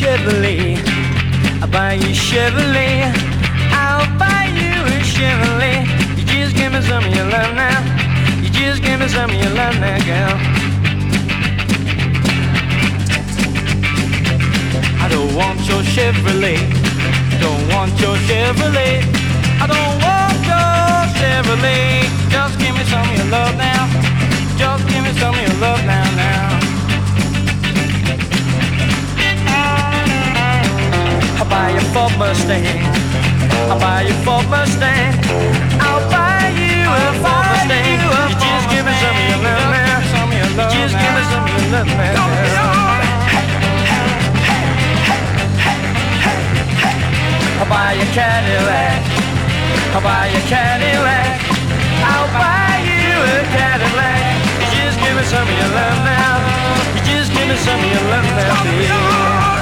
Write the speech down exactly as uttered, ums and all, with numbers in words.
Chevrolet. I'll buy you Chevrolet. I'll buy you a Chevrolet. You just give me some of your love now. You just give me some of your love now, girl. I don't want your Chevrolet. Don't want your Chevrolet. I don't want your Chevrolet. Just give me some of your love now. Just give me some of your love now, now. I'll buy you a Ford Mustang. I'll buy you a Ford Mustang. I'll buy you a Ford Mustang. You just give me some of your love now. You just give me some of your love now. I'll buy you a Cadillac. I'll buy you a Cadillac. I'll buy you a Cadillac. You just give me some of your love now. You just give me some of your love now, baby.